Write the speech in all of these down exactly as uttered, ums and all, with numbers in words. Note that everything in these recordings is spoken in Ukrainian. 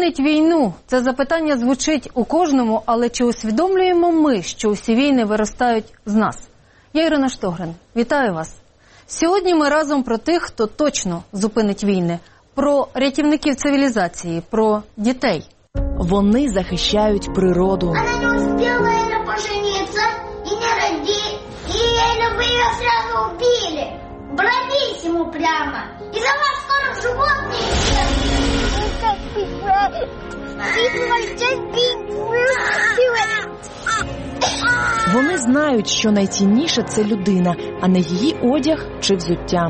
зупинить війну? Це запитання звучить у кожному, але чи усвідомлюємо ми, що усі війни виростають з нас? Я Ірина Штогрин. Вітаю вас. Сьогодні ми разом про тих, хто точно зупинить війни. Про рятівників цивілізації, про дітей. Вони захищають природу. Вона не успіла не пожениться і не родити. І її би її сразу убили. Бравісіму прямо. І за вас скоро животні. Вони знають, що найцінніше – це людина, а не її одяг чи взуття.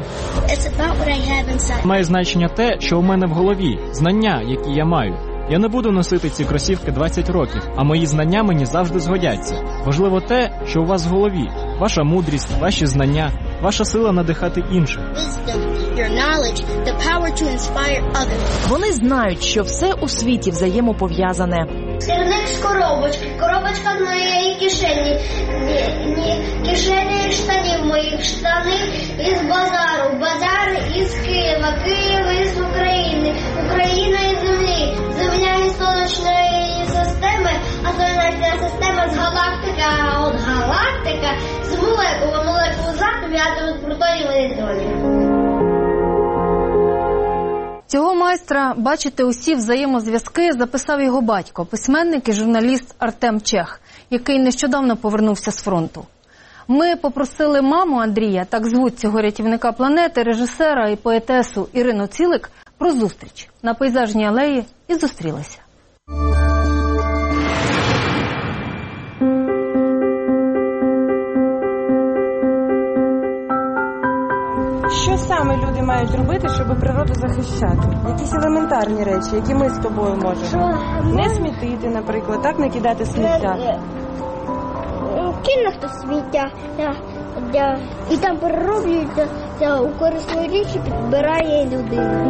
Має значення те, що у мене в голові, знання, які я маю. Я не буду носити ці кросівки двадцять років, а мої знання мені завжди згодяться. Важливо те, що у вас в голові. Ваша мудрість, ваші знання, ваша сила надихати інших. Вони знають, що все у світі взаємопов'язане. Сірник з коробочки, коробочка з моєї кишені, ні, ні, кишені штанів моїх, штани із базару, базар із Києва, Київ із України, Україна із землі, земля із сонячної системи, а сонячна система з галактики, а от галактика з молекули, молекули з атомів, атоми з протонів і нейтронів. Цього майстра бачити усі взаємозв'язки записав його батько, письменник і журналіст Артем Чех, який нещодавно повернувся з фронту. Ми попросили маму Андрія, так звуть цього рятівника планети, режисера і поетесу Ірину Цілик, про зустріч на Пейзажній алеї і зустрілися. Що саме люди мають робити, щоб природу захищати? Якісь елементарні речі, які ми з тобою можемо. Не смітити, наприклад, так, не кидати сміття. Кине хтось сміття, і там перероблюється у корисну річ і підбирає людина.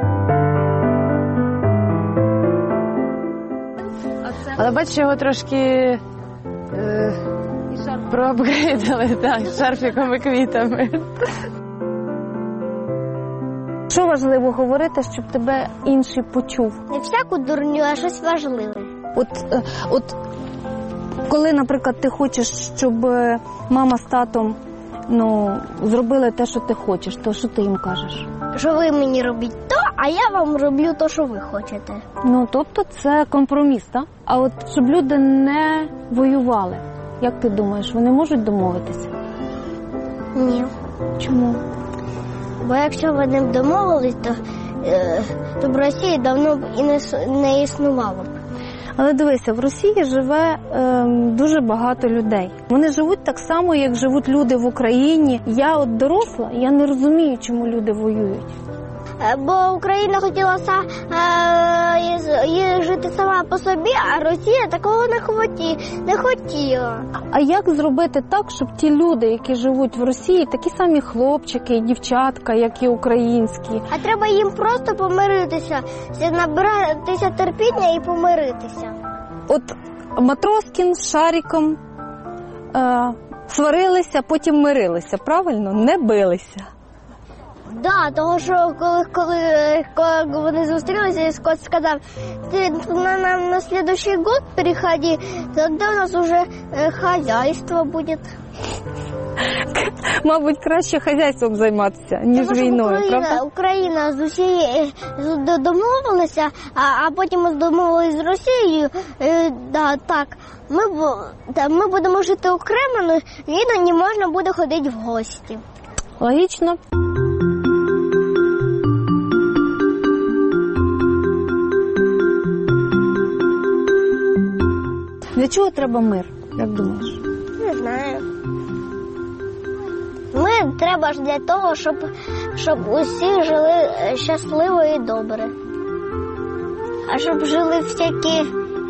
Але бачиш, його трошки е, проапгрейдили, так, шарфіком і квітами. Що важливо говорити, щоб тебе інший почув? Не всяку дурню, а щось важливе. От, от коли, наприклад, ти хочеш, щоб мама з татом ну, зробили те, що ти хочеш, то що ти їм кажеш? Що ви мені робіть то, а я вам роблю то, що ви хочете. Ну, тобто це компроміс, так? А от щоб люди не воювали, як ти думаєш, вони можуть домовитися? Ні. Чому? Бо якщо вони б домовились, то, е, то в Росії давно б і не, не існувало б. Але дивися, в Росії живе е, дуже багато людей. Вони живуть так само, як живуть люди в Україні. Я от доросла, я не розумію, чому люди воюють. Бо Україна хотіла е, жити сама по собі, а Росія такого не, хоті, не хотіла. А як зробити так, щоб ті люди, які живуть в Росії, такі самі хлопчики і дівчатка, як і українські? А треба їм просто помиритися, набиратися терпіння і помиритися. От Матроскін з Шариком е, сварилися, потім мирилися, правильно? Не билися. Да, того, що коли, коли, коли вони зустрілися, і Скотт сказав, ти на, на, на следующий год переходи, тогда у нас уже е, хазяйство буде. Мабуть, краще хазяйством займатися, ніж Тому, війною, Україна, правда? Україна з усією домовилася, а, а потім домовилися з Росією, е, да, так, ми, да, ми будемо жити окремо, але не можна буде ходити в гості. Логічно. Для чого треба мир, як думаєш? Не знаю. Мир треба ж для того, щоб, щоб усі жили щасливо і добре. А щоб жили всякі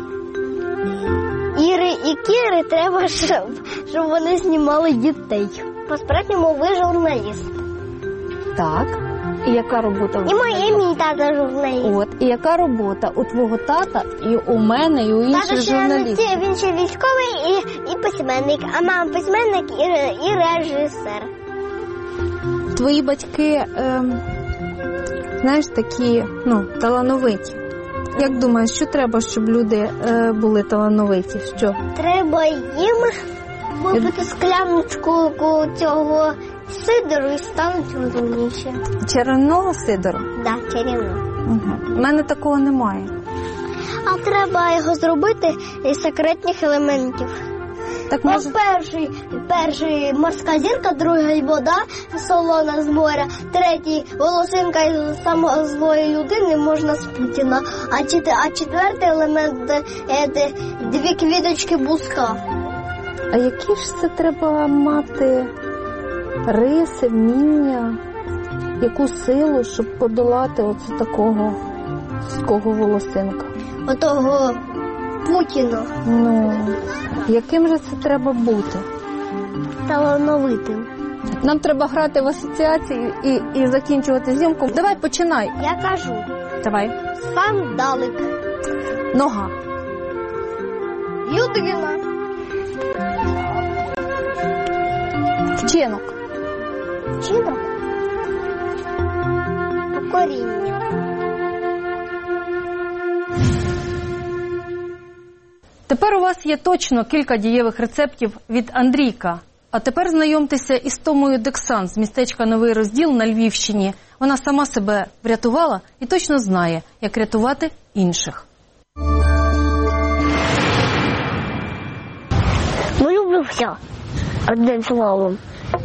Іри і Кіри, треба, щоб, щоб вони знімали дітей. По-справжньому ви журналіст. Так. І яка робота? І мій, і мій тата журналіст. От, і яка робота у твого тата, і у мене, і у інших тата ще, журналістів? Він ще військовий і, і письменник, а мама письменник і, і режисер. Твої батьки, е, знаєш, такі, ну, талановиті. Як думаєш, що треба, щоб люди е, були талановиті? Що? Треба їм випити скляночку цього сидору і стануть розумніші. Чарівного сидору? Так, да, чарівного. Угу. У мене такого немає. А треба його зробити із секретних елементів. Так може... Перший, перший морська зірка, другий вода солона з моря, третій волосинка із самої злої людини, можна з Путіна, а, чет, а четвертий елемент це дві квіточки буска. А які ж це треба мати риси, вміння, яку силу, щоб подолати оце такого такого волосинка? Отого Путіна. Ну, яким же це треба бути? Талановитим. Нам треба грати в асоціації і, і закінчувати зйомку. Давай, починай. Я кажу. Давай. Сандалик. Нога. Людина. Вчинок. Вчинок. Покоріння. Тепер у вас є точно кілька дієвих рецептів від Андрійка. А тепер знайомтеся із Томою Дексан з містечка Новий Розділ на Львівщині. Вона сама себе врятувала і точно знає, як рятувати інших. Ну, люблю все. Одним словом.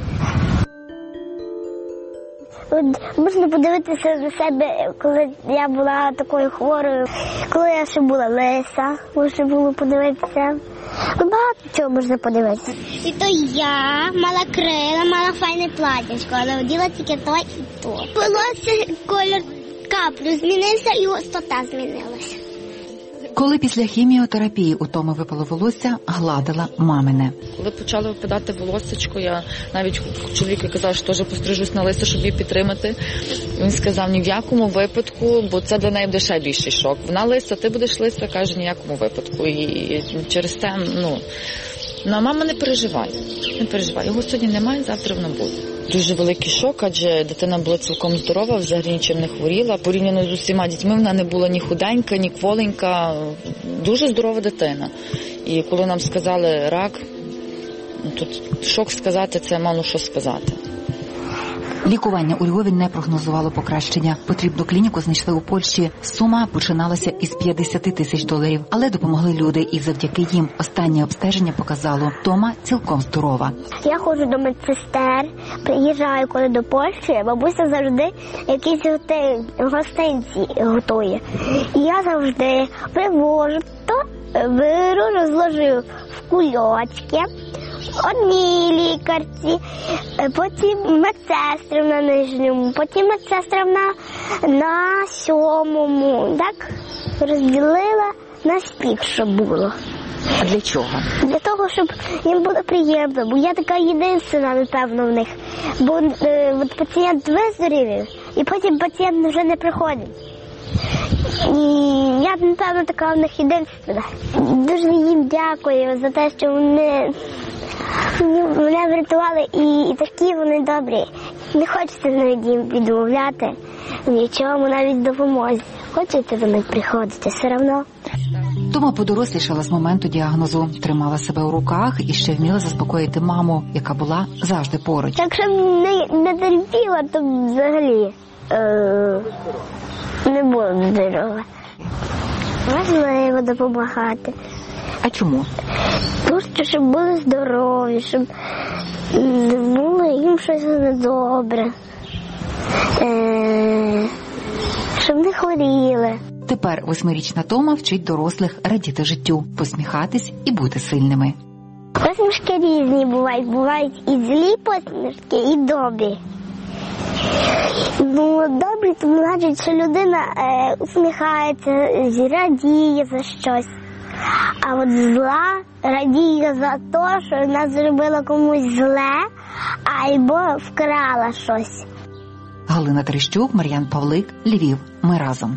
От можна подивитися на себе, коли я була такою хворою, коли я ще була лиса, можна було подивитися. Ну, багато чого можна подивитися. І то я мала крила, мала файне платячко, але оділа тільки то і то. Волосся колір каплю змінився і густота змінилася. Коли після хіміотерапії у Томи випало волосся, гладила мамине. Коли почали випадати волоссячко, я навіть чоловіку казала, що теж пострижусь на лисо, щоб її підтримати. Він сказав, ні в якому випадку, бо це для неї буде ще більший шок. Вона лиса, ти будеш лиса, каже, ні в якому випадку. І через те, ну, ну, мама не переживає, не переживає. Його сьогодні немає, завтра воно буде. Дуже великий шок, адже дитина була цілком здорова, взагалі нічим не хворіла. Порівняно з усіма дітьми вона не була ні худенька, ні кволенька. Дуже здорова дитина. І коли нам сказали рак, тут шок сказати, це мало що сказати. Лікування у Львові не прогнозувало покращення. Потрібну клініку знайшли у Польщі. Сума починалася із п'ятдесят тисяч доларів. Але допомогли люди, і завдяки їм останнє обстеження показало, Тома цілком здорова. Я ходжу до медсестер, приїжджаю коли до Польщі, бабуся завжди якісь гостинці готує. І я завжди привожу, то беру, розложу в кульочки. Одній лікарці, потім медсестрам на нижньому, потім медсестрам на, на сьомому. Так розділила на спік, щоб було. А для чого? Для того, щоб їм було приємно, бо я така єдинственна, напевно, в них. Бо е, от пацієнт виздоровів, і потім пацієнт вже не приходить. І я, напевно, така в них єдинственна. Дуже їм дякую за те, що вони мене врятували, і, і такі вони добрі. Не хочеться навіть їм відмовляти нічому, навіть допомозі. Хочеться до них приходити, все одно. Тома подорослішала з моменту діагнозу, тримала себе у руках і ще вміла заспокоїти маму, яка була завжди поруч. Якщо б не, не терпіла, то взагалі е, не було б здорова. Важливо допомагати. А чому? Просто, щоб були здорові, щоб не було їм щось недобре, е, щоб не хворіли. Тепер восьмирічна Тома вчить дорослих радіти життю, посміхатись і бути сильними. Посмішки різні бувають. Бувають і злі посмішки, і добрі. Ну, добрі, то значить, що людина е, усміхається, радіє за щось. А от зла радіє за те, що вона зробила комусь зле, або вкрала щось. Галина Терещук, Мар'ян Павлик, Львів. Ми разом.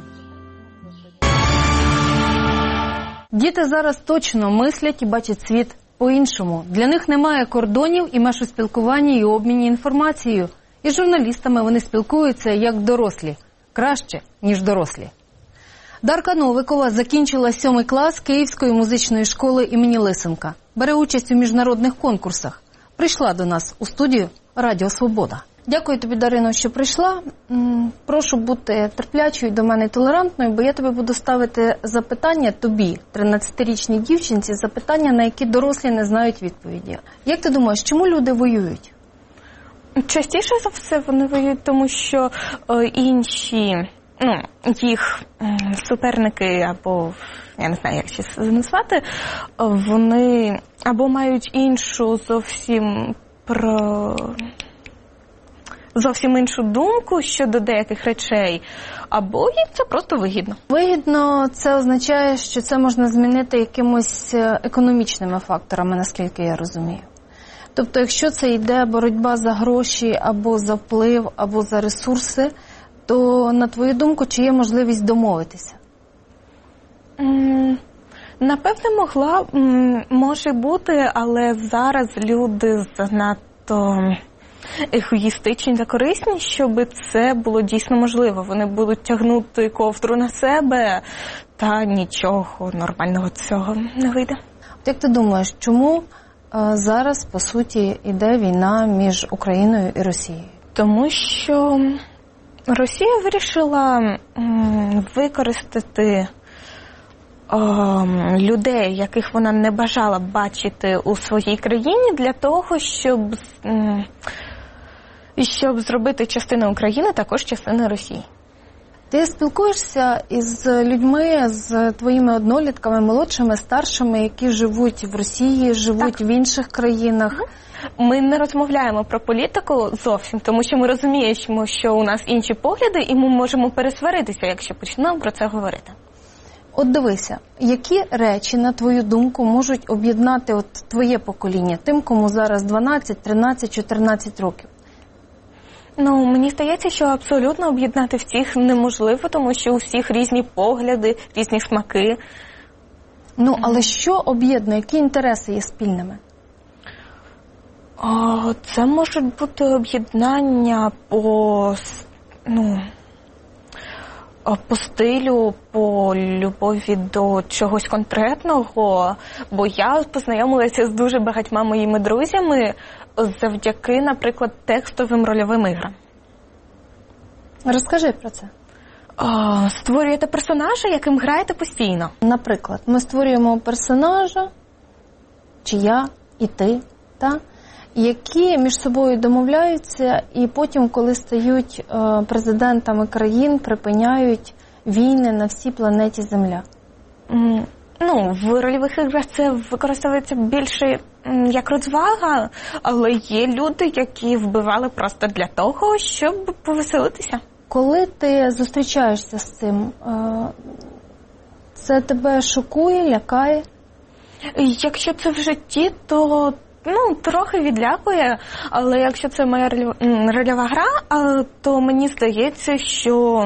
Діти зараз точно мислять і бачать світ по-іншому. Для них немає кордонів і меж у спілкуванні і обміні інформацією. І з журналістами вони спілкуються як дорослі. Краще, ніж дорослі. Дарка Новикова закінчила сьомий клас Київської музичної школи імені Лисенка. Бере участь у міжнародних конкурсах. Прийшла до нас у студію Радіо Свобода. Дякую тобі, Дарино, що прийшла. Прошу бути терплячою до мене і толерантною, бо я тобі буду ставити запитання тобі, тринадцятирічній дівчинці, запитання, на які дорослі не знають відповіді. Як ти думаєш, чому люди воюють? Частіше за все вони воюють, тому що е, інші, ну, їх е, суперники або, я не знаю, як ще це назвати, вони або мають іншу зовсім про... зовсім іншу думку щодо деяких речей, або їм це просто вигідно. Вигідно – це означає, що це можна змінити якимось економічними факторами, наскільки я розумію. Тобто, якщо це йде боротьба за гроші, або за вплив, або за ресурси, то, на твою думку, чи є можливість домовитися? Mm, напевне, могла, може бути, але зараз люди занадто егоїстичні та корисні, щоб це було дійсно можливо. Вони будуть тягнути ковдру на себе, та нічого нормального цього не вийде. Як ти думаєш, чому а, зараз, по суті, йде війна між Україною і Росією? Тому що Росія вирішила м, використати м, людей, яких вона не бажала бачити у своїй країні, для того, щоб... М, І щоб зробити частину України також частиною Росії. Ти спілкуєшся із людьми, з твоїми однолітками, молодшими, старшими, які живуть в Росії, живуть так. в інших країнах? Ми не розмовляємо про політику зовсім, тому що ми розуміємо, що у нас інші погляди, і ми можемо пересваритися, якщо почнемо про це говорити. От дивися, які речі, на твою думку, можуть об'єднати от твоє покоління, тим, кому зараз дванадцять, тринадцять, чотирнадцять років? Ну, мені здається, що абсолютно об'єднати всіх неможливо, тому що у всіх різні погляди, різні смаки. Ну, але що об'єднує, які інтереси є спільними? О, це можуть бути об'єднання по, ну, по стилю, по любові до чогось конкретного, бо я познайомилася з дуже багатьма моїми друзями завдяки, наприклад, текстовим рольовим іграм. Розкажи про це. О, створюєте персонажа, яким граєте постійно. Наприклад, ми створюємо персонажа, чи я, і ти, та, які між собою домовляються і потім, коли стають е, президентами країн, припиняють війни на всій планеті Земля. Mm. Ну, в рольових іграх це використовується більше як розвага, але є люди, які вбивали просто для того, щоб повеселитися. Коли ти зустрічаєшся з цим, це тебе шокує, лякає? Якщо це в житті, то ну, трохи відлякує, але якщо це моя рольова гра, то мені здається, що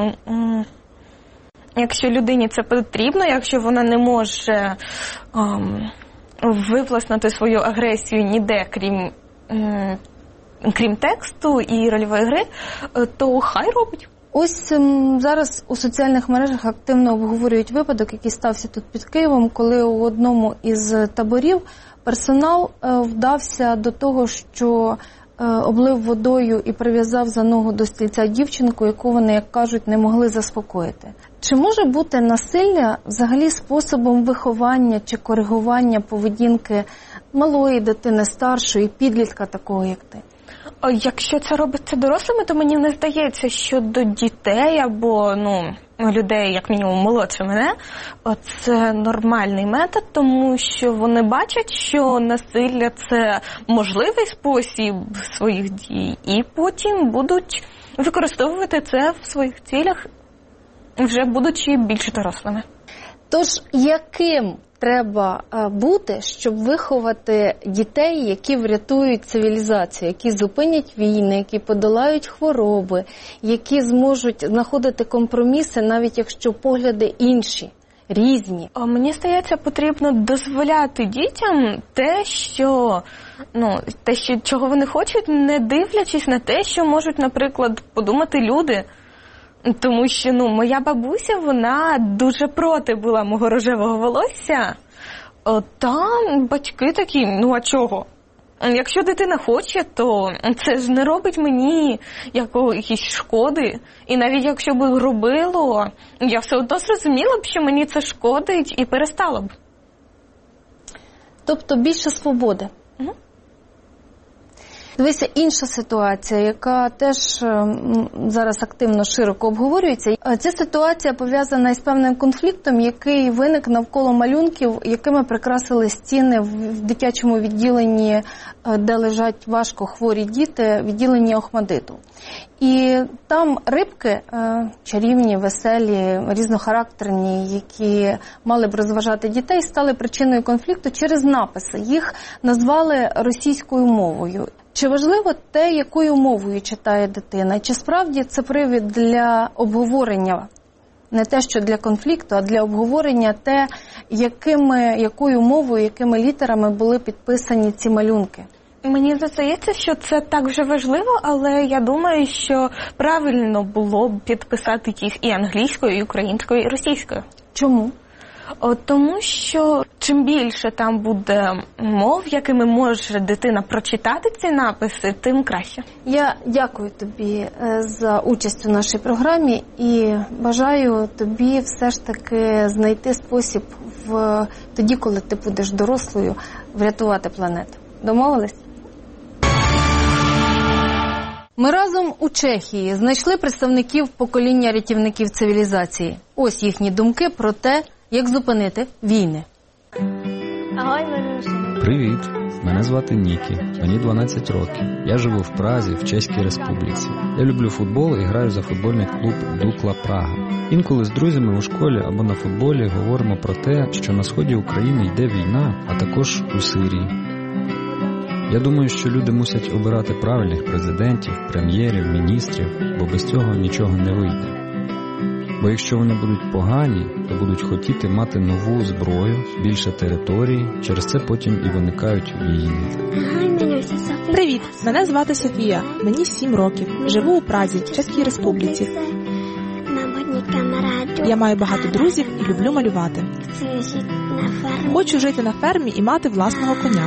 якщо людині це потрібно, якщо вона не може ем, виплеснути свою агресію ніде, крім, ем, крім тексту і рольової гри, то хай робить. Ось ем, зараз у соціальних мережах активно обговорюють випадок, який стався тут під Києвом, коли у одному із таборів персонал е, вдався до того, що е, облив водою і прив'язав за ногу до стільця дівчинку, яку вони, як кажуть, не могли заспокоїти. Чи може бути насилля взагалі способом виховання чи коригування поведінки малої дитини, старшої, підлітка такого, як ти? Якщо це робиться дорослими, то мені не здається, що до дітей або ну, людей, як мінімум, молодше мене, це нормальний метод, тому що вони бачать, що насилля – це можливий спосіб своїх дій, і потім будуть використовувати це в своїх цілях, вже будучи більш дорослими. Тож, яким треба бути, щоб виховати дітей, які врятують цивілізацію, які зупинять війни, які подолають хвороби, які зможуть знаходити компроміси, навіть якщо погляди інші, різні? Мені здається, потрібно дозволяти дітям те, що, ну, те, що, чого вони хочуть, не дивлячись на те, що можуть, наприклад, подумати люди. Тому що, ну, моя бабуся, вона дуже проти була мого рожевого волосся. О, там батьки такі, ну а чого? Якщо дитина хоче, то це ж не робить мені якоїсь шкоди. І навіть якщо б робило, я все одно зрозуміла б, що мені це шкодить, і перестала б. Тобто більше свободи. Угу. Дивися, інша ситуація, яка теж зараз активно, широко обговорюється. Ця ситуація пов'язана із певним конфліктом, який виник навколо малюнків, якими прикрасили стіни в дитячому відділенні, де лежать важко хворі діти, відділенні Охмадиту. І там рибки, чарівні, веселі, різнохарактерні, які мали б розважати дітей, стали причиною конфлікту через написи. Їх назвали російською мовою. Чи важливо те, якою мовою читає дитина? Чи справді це привід для обговорення? Не те, що для конфлікту, а для обговорення те, якими, якою мовою, якими літерами були підписані ці малюнки? Мені здається, що це так вже важливо, але я думаю, що правильно було б підписати їх і англійською, і українською, і російською. Чому? О, тому що чим більше там буде мов, якими може дитина прочитати ці написи, тим краще. Я дякую тобі за участь у нашій програмі і бажаю тобі все ж таки знайти спосіб в тоді, коли ти будеш дорослою, врятувати планету. Домовились? Ми разом у Чехії знайшли представників покоління рятівників цивілізації. Ось їхні думки про те, як зупинити війни. Привіт, мене звати Нікі, мені дванадцять років. Я живу в Празі, в Чеській Республіці. Я люблю футбол і граю за футбольний клуб Дукла Прага. Інколи з друзями у школі або на футболі говоримо про те, що на сході України йде війна, а також у Сирії. Я думаю, що люди мусять обирати правильних президентів, прем'єрів, міністрів, бо без цього нічого не вийде. Бо якщо вони будуть погані, то будуть хотіти мати нову зброю, більше території, через це потім і виникають війни. Привіт, мене звати Софія, мені сім років, живу у Празі, в Чеській Республіці. Я маю багато друзів і люблю малювати. Хочу жити на фермі і мати власного коня.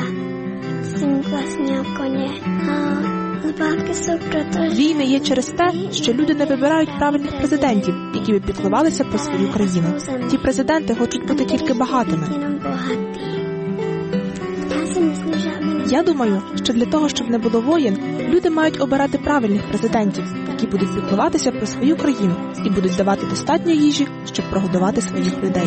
Війни є через те, що люди не вибирають правильних президентів, які би піклувалися про свою країну. Ті президенти хочуть бути тільки багатими. Я думаю, що для того, щоб не було воєн, люди мають обирати правильних президентів, які будуть піклуватися про свою країну і будуть давати достатньо їжі, щоб прогодувати своїх людей.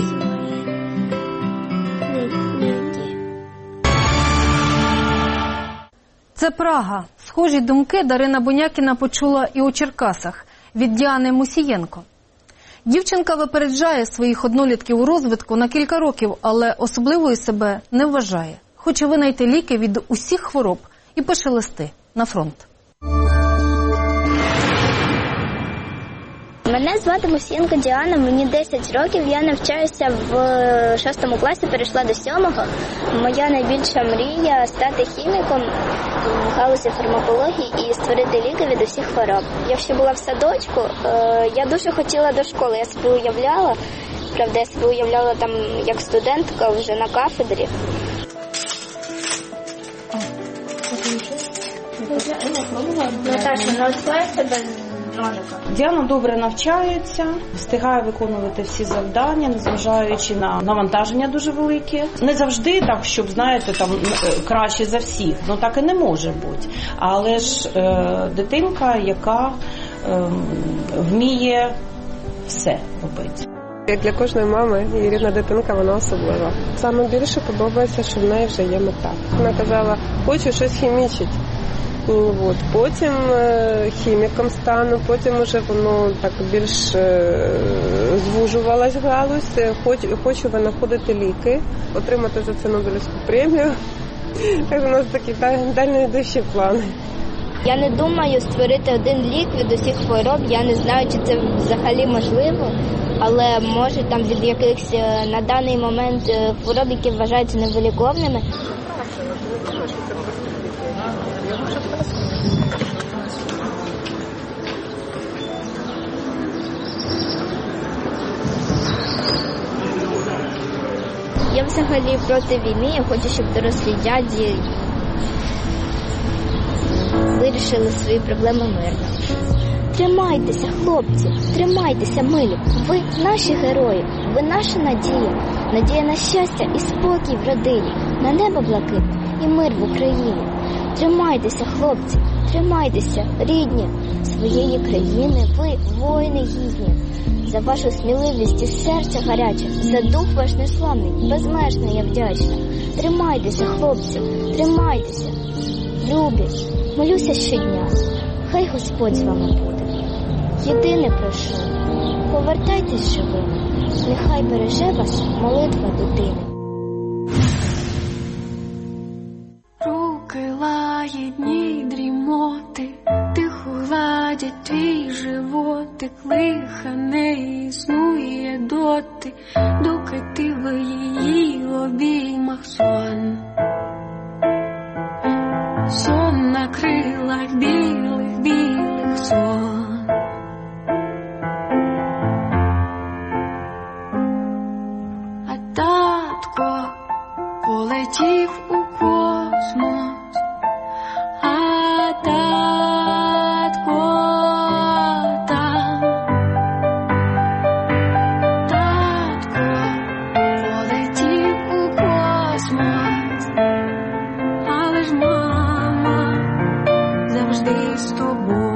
Це Прага. Схожі думки Дарина Бонякіна почула і у Черкасах від Діани Мусієнко. Дівчинка випереджає своїх однолітків у розвитку на кілька років, але особливою себе не вважає. Хоче винайти ліки від усіх хвороб і пише листи на фронт. Мене звати Мусієнко Діана, мені десять років, я навчаюся в шостому класі, перейшла до сьомого. Моя найбільша мрія – стати хіміком в галузі фармакології і створити ліки від усіх хвороб. Я ще була в садочку, я дуже хотіла до школи, я собі уявляла, правда, я собі уявляла там як студентка вже на кафедрі. Наташа, навчай себе. Діана добре навчається, встигає виконувати всі завдання, незважаючи на навантаження дуже велике. Не завжди так, щоб, знаєте, там краще за всіх, ну так і не може бути. Але ж е, дитинка, яка е, вміє все робити. Як для кожної мами, її рідна дитинка, вона особлива. Саме більше подобається, що в неї вже є мета. Вона казала, хочу щось хімічити. От. Потім е, хіміком стану, потім вже воно так більш е, звужувалась галузь. Хоч, хочу винаходити ліки, отримати за це Нобелівську премію. Так у нас такі дальнойдущі плани. Я не думаю створити один лік від усіх хвороб, я не знаю, чи це взагалі можливо, але може там від якихось на даний момент хвороб, які вважаються невиліковними. взагалі проти війни. Я хочу, щоб дорослі дяді вирішили свої проблеми мирно. Тримайтеся, хлопці, тримайтеся, милі. Ви наші герої, ви наша надія. Надія на щастя і спокій в родині, на небо блакитне і мир в Україні. Тримайтеся, хлопці, тримайтеся, рідні, своєї країни, ви воїни гідні. За вашу сміливість і серця гаряче, за дух ваш неславний, безмежно я вдячна. Тримайтеся, хлопці, тримайтеся, любі, молюся щодня, хай Господь з вами буде. Єдине прошу, повертайтесь живими, нехай береже вас молитва дитини. Руки лагідні дрімоти, тихо гладять твій животик, лиха не існує доти, доки ти в її обіймах сон. Сон на крилах білих, білих сон. А татко полетів у космос, а татко там. Татко полетів у космос, але ж мама завжди з тобою.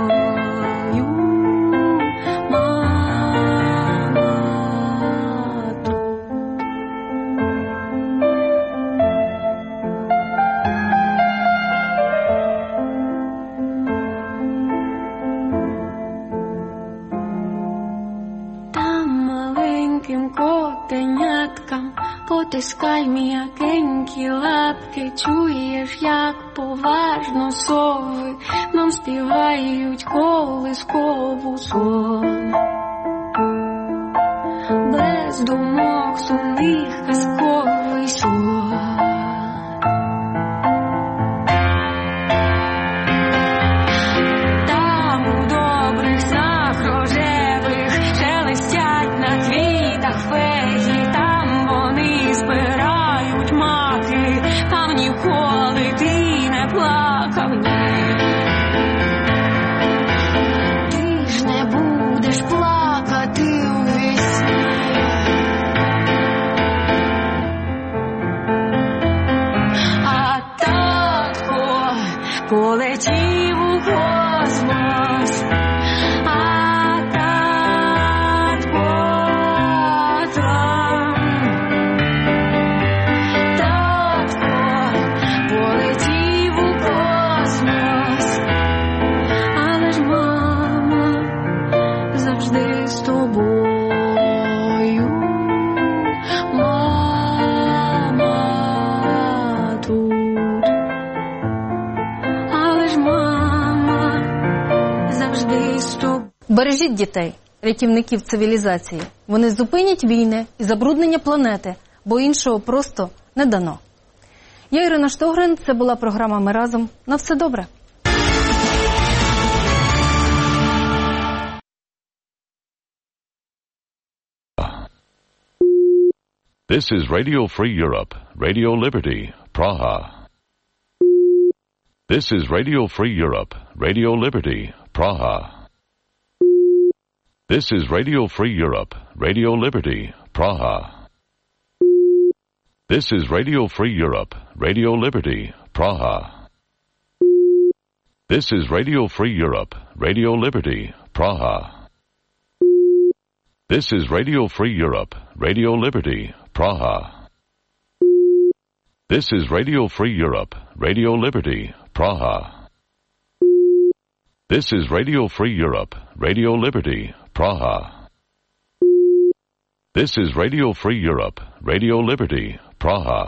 Котеняткам потискай м'якенькі лапки, чуєш, як поважно сови нам співають колискову сон. Без думок сумних казковий сон. Там у добрих снах рожевих шелестять на квітах феї, там вони збирають маки, там ніколи ти не плакав, ні. Ти ж не будеш плакати у весні. А татко полетів у космос, а татко там. Татко полетів у космос, але ж мама завжди з тобою. Мама тут, але ж мама завжди з тобою. Бережіть дітей, рятівників цивілізації. Вони зупинять війни і забруднення планети, бо іншого просто не дано. Я Ірина Штогрин, це була програма «Ми разом». На все добре. This is Radio Free Europe, Radio Liberty, Praha. This is Radio Free Europe, Radio Liberty, Praha. This is Radio Free Europe, Radio Liberty, Praha. This is Radio Free Europe, Radio Liberty, Praha. This is Radio Free Europe, Radio Liberty, Praha. This is Radio Free Europe, Radio Liberty, Praha. This is Radio Free Europe, Radio Liberty, Praha. This is Radio Free Europe, Radio Liberty, Praha. This is Radio Free Europe, Radio Liberty, Praha.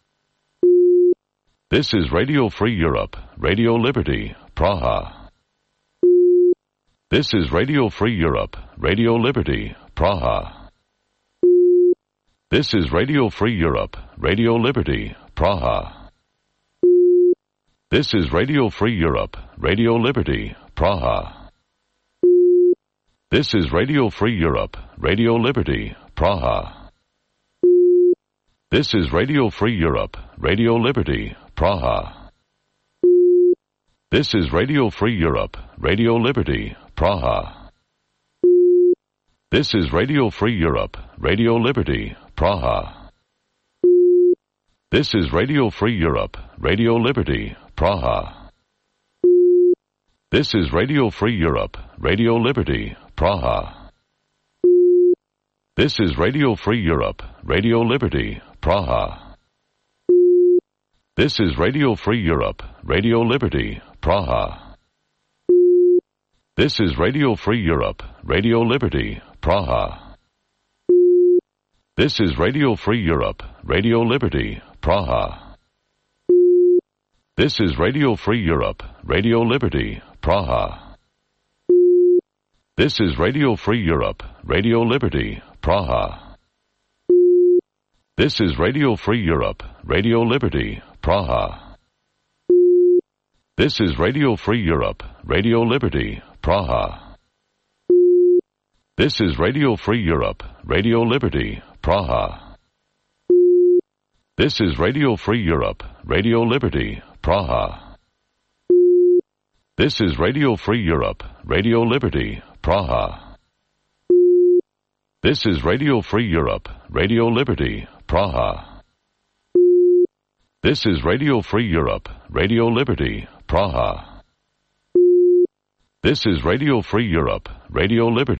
This is Radio Free Europe, Radio Liberty, Praha. This is Radio Free Europe, Radio Liberty, Praha. This is Radio Free Europe, Radio Liberty, Praha. This is Radio Free Europe, Radio Liberty, Praha. This is Radio Free Europe, Radio Liberty, Praha. This is Radio Free Europe, Radio Liberty, Praha. This is Radio Free Europe, Radio Liberty, Praha. This is Radio Free Europe, Radio Liberty, Praha. This is Radio Free Europe, Radio Liberty, Praha. This is Radio Free Europe, Radio Liberty, Praha. This is Radio Free Europe, Radio Liberty, Praha. This is Radio Free Europe, Radio Liberty, Praha. This is Radio Free Europe, Radio Liberty, Praha. This is Radio Free Europe, Radio Liberty, Praha. This is Radio Free Europe, Radio Liberty, Praha. This is Radio Free Europe, Radio Liberty, Praha. This is Radio Free Europe, Radio Liberty, Praha. This is Radio Free Europe, Radio Liberty, Praha. This is Radio Free Europe, Radio Liberty, Praha. This is Radio Free Europe, Radio Liberty, Praha. This is Radio Free Europe, Radio Liberty, Praha. This is Radio Free Europe, Radio Liberty, Praha. This is Radio Free Europe, Radio Liberty, Praha. This is Radio Free Europe, Radio Liberty.